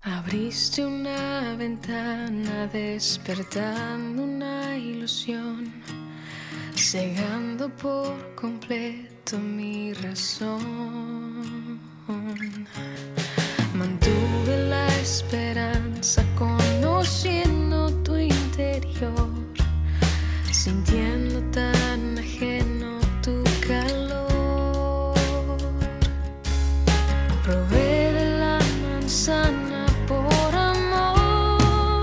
Abriste una ventana despertando una ilusión, cegando por completo mi razón. Mantuve la esperanza conociendo tu interior, sintiendo tan ajeno tu calor. Probé de la manzana por amor.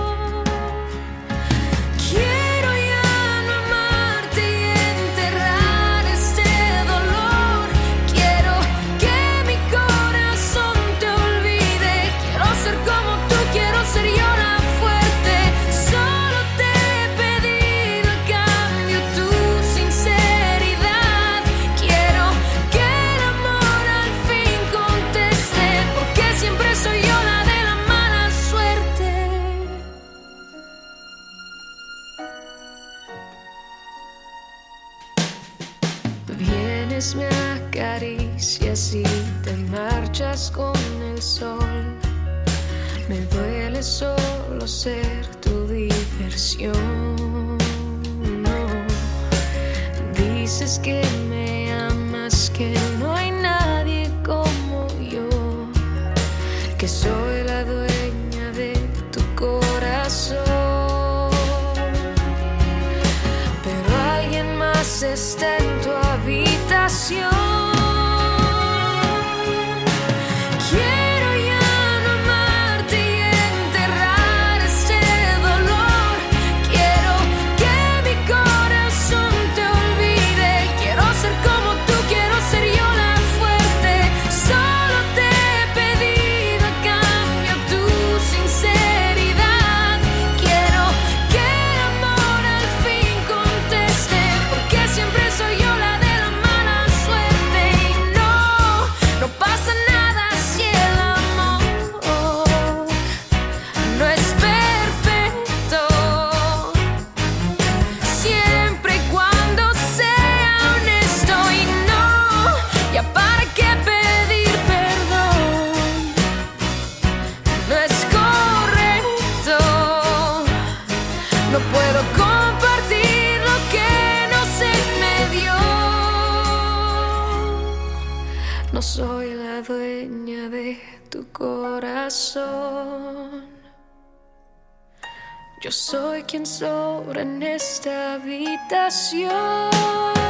Quiero ya no amarte y enterrar este dolor. Quiero que mi corazón te olvide. Quiero ser como tú, quiero ser yo la fuerte. Solo te he pedido a cambio tu sinceridad. Quiero que el amor al fin conteste, porque siempre soy yo la de la mala suerte. Vienes, me acaricias y te marchas con el sol. Me duele solo ser tu diversión. No, dices que me amas, que no hay nadie como yo, que soy la dueña de tu corazón. Pero alguien más está en tu habitación. Quiero ya no amarte y enterrar este dolor. Quiero que mi corazón te olvide. Quiero ser como tú, quiero ser yo la fuerte. Solo te he pedido a cambio tu sinceridad. Quiero que el amor al fin conteste, porque siempre soy yo la de la mala suerte. Y no pasa nada si el amor no es perfecto. Siempre y cuando sea honesto. Y ya para qué pedir perdón. No es correcto. No puedo compartir lo que no se me dio. No soy la dueña de tu corazón. Yo soy quien sobra en esta habitación.